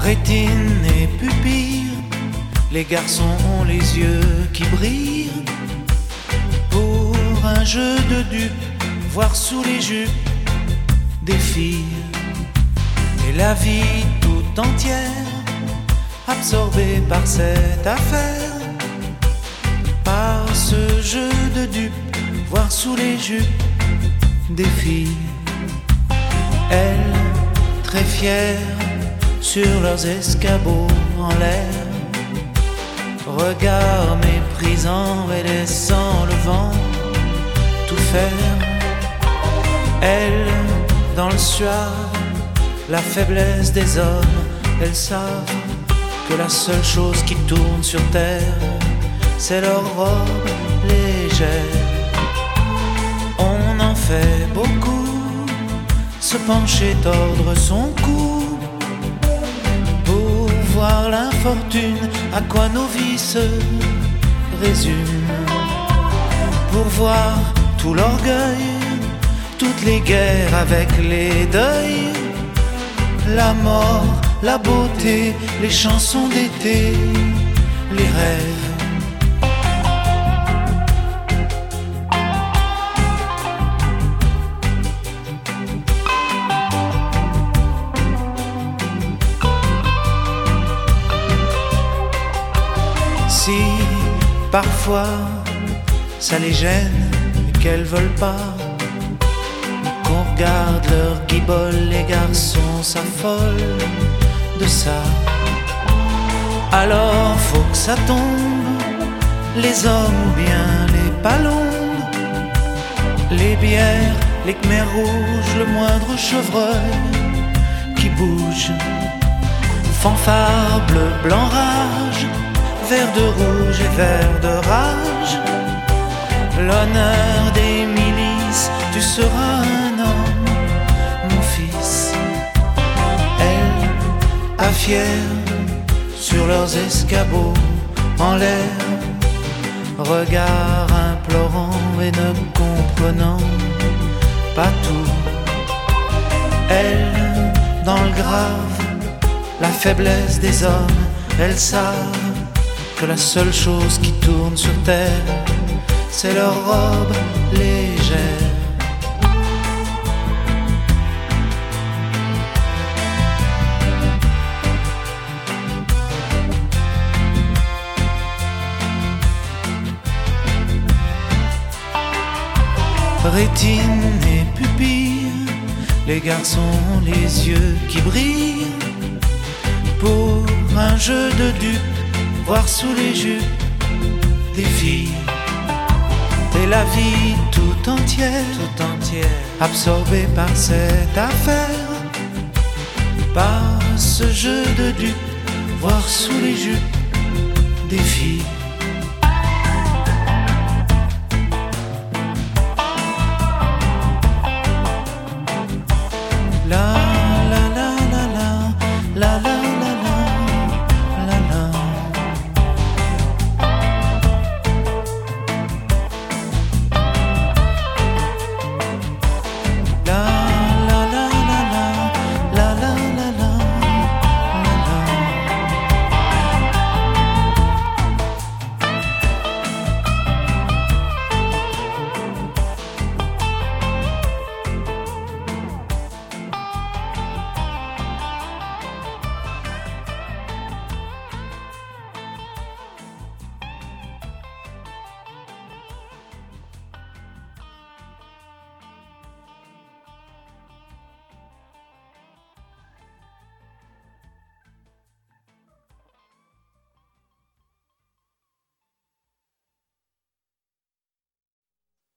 Rétine et pupille, les garçons ont les yeux qui brillent. Pour un jeu de dupes, voir sous les jupes des filles. Et la vie tout entière, absorbée par cette affaire. Par ce jeu de dupes, voir sous les jupes des filles. Elles, très fières, sur leurs escabeaux en l'air, regard méprisant et laissant le vent tout faire. Elles, dans le suave, la faiblesse des hommes, elles savent que la seule chose qui tourne sur terre, c'est leur robe légère. On en fait beaucoup, se pencher, tordre son cou, pour voir l'infortune, à quoi nos vies se résument, pour voir tout l'orgueil, toutes les guerres avec les deuils, la mort, la beauté, les chansons d'été, les rêves. Si parfois ça les gêne et qu'elles veulent pas qu'on regarde leur guibole, les garçons s'affolent de ça. Alors faut que ça tombe, les hommes ou bien les palombes, les bières, les khmers rouges, le moindre chevreuil qui bouge, fanfare bleu, blanc, rage, vert de rouge et vert de rage. L'honneur des milices, tu seras un homme, mon fils. Elles, à fières, sur leurs escabeaux en l'air, regard implorant et ne comprenant pas tout. Elles, dans le grave, la faiblesse des hommes, elles savent que la seule chose qui tourne sur terre, c'est leur robe légère. Rétine et pupille, les garçons ont les yeux qui brillent. Pour un jeu de dupes, voir sous les jupes des filles. Et la vie tout entière, absorbée par cette affaire, par ce jeu de dupes, voir sous les jupes des filles.